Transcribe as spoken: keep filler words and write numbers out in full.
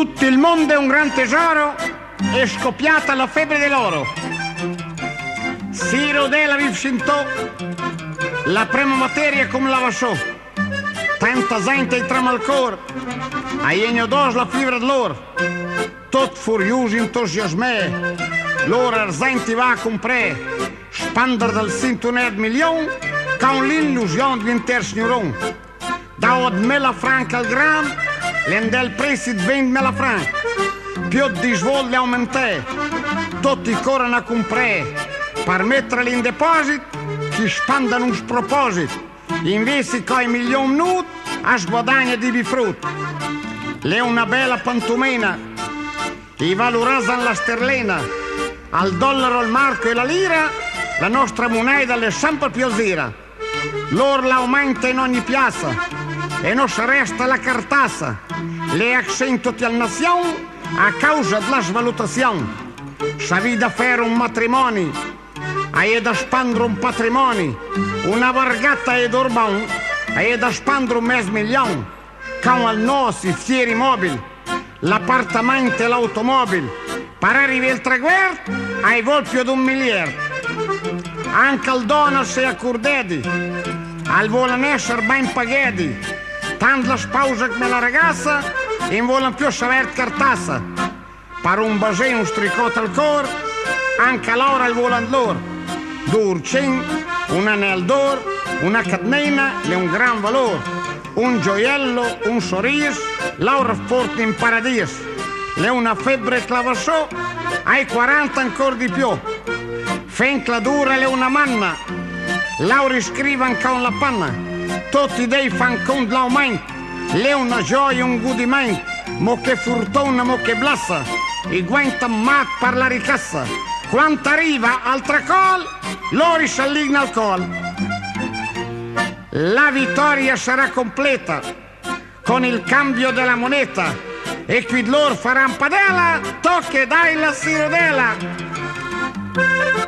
Tutto il mondo è un gran tesoro, è scoppiata la febbre dell'oro. Si rodela vivscintò, la prima materia come la vasciò. Tanta gente il trama al cor, a iegno dos la fibra d'loro. Tot furioso entusiasmè, l'ora arzenti va a comprare, spander del cintunet milion, con l'illusione di inter signoron. Da od mela franca al gram, l'endel prezzi di venti mela franca. Più di svolde aumentè, tutti corrono a comprare, per metterli in deposito, chi spandano un sproposito. Invece coi milioni nut, a sguadagna di bifrut. L'è una bella pantomena, i valorizzano la sterlina, al dollaro, al marco e la lira, la nostra moneta è sempre più zira. L'oro l'aumenta in ogni piazza e non si resta la cartassa. Le accentoti al nazione a causa della svalutazione. Savi da fare un matrimonio, hai da spandere un patrimonio, una vargata è d'orban, hai da spandere un mezzo milione, con al nostro fieri mobili, l'appartamento e l'automobile, per arrivare al traguardo hai vol più di un miliardo. Anche al dono si accordati, al vogliono essere ben pagati, tanto la sposa come la ragazza non vogliono più sapere cartassa. Per un basè, un stricotto al cor, anche loro il vogliono loro. Due urcini, un anello d'oro, una catenina è un gran valore. Un gioiello, un sorriso, loro portano in paradiso. È una febbre clavassò, ai quaranta ancora di più. Finché la dura è una manna, loro scrivono con la panna. Tutti dei fan con l'aumento, è una gioia, un godimento. Mo che fortuna, mo che blassa, i guenta mat per la ricassa. Quando arriva al tracol, loro si allignano al col. La vittoria sarà completa con il cambio della moneta e qui loro faranno padella, tocca e dai la sirodela.